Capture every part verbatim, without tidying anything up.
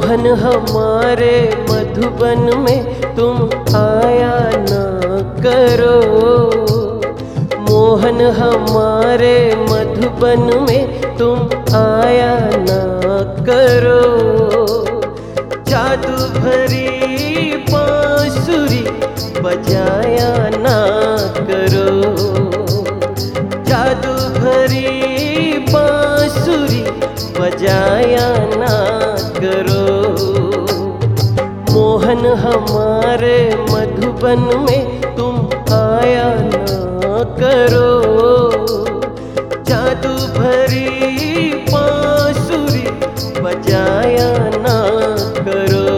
मोहन हमारे मधुबन में तुम आया ना करो। मोहन हमारे मधुबन में तुम आया ना करो। जादू भरी बांसुरी बजाया ना करो। जादू भरी बांसुरी बजाया ना करो। मोहन हमारे मधुबन में तुम आया ना करो। जादू भरी बांसुरी बजाया ना करो।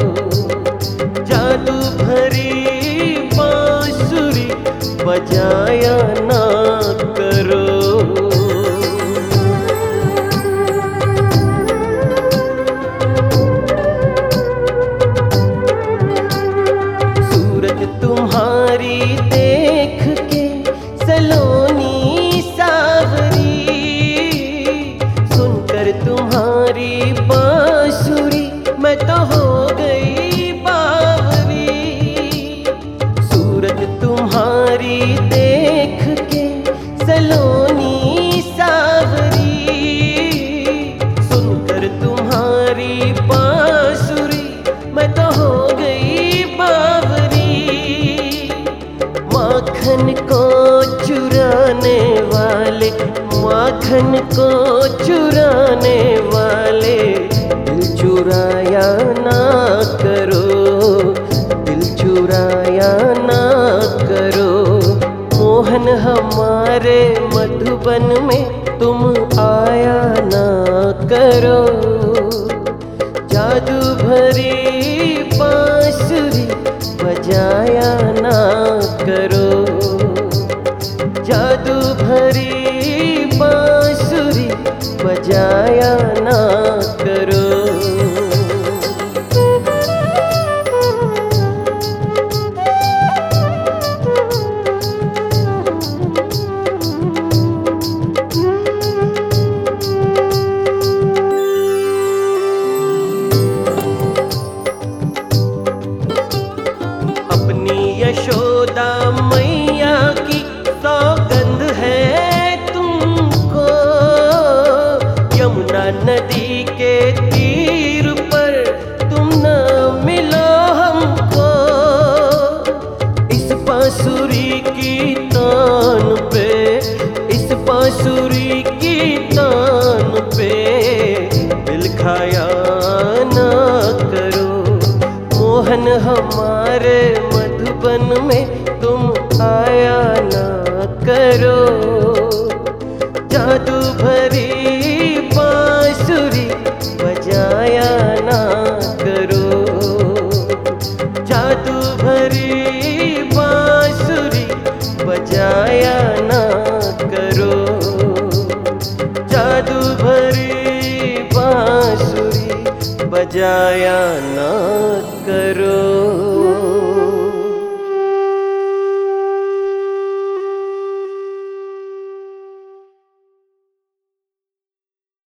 जादू भरी बांसुरी बजाया ना करो। तुम्हारी देख के सलोनी सावरी, सुनकर तुम्हारी बांसुरी मैं तो हो गई बावरी। सूरत तुम्हारी देख के सलोनी सावरी, सुनकर तुम्हारी बांसुरी मैं तो हो गई बावरी। माखन को चुराने वाले, माखन को चुराने वाले, दिल चुराया ना करो। दिल चुराया ना करो। मोहन हमारे मधुबन में तुम आया ना करो। जादू भरी बांसुरी बजाया ना करो। जादू भरी बांसुरी बजाया ना करो। यशोदा मैया की सौगंध है तुमको। यमुना नदी के तीर पर तुम न मिलो हमको। इस बांसुरी की तान पे, इस बांसुरी की तान पे दिल खाया ना करो। मोहन हमारे मधुबन में तुम आया ना करो। जादू भरी बांसुरी बजाया ना करो। जादू भरी बांसुरी बजाया ना करो। जादू भरी बांसुरी बजाया ना करो।